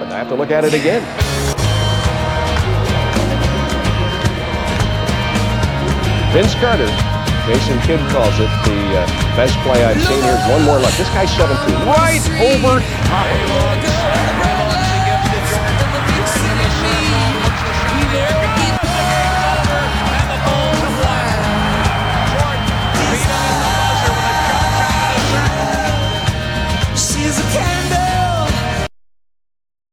happened. I have to look at it again. Vince Carter, Jason Kidd calls it the best play I've seen. Here's one more look. This guy's 17, right over top of it.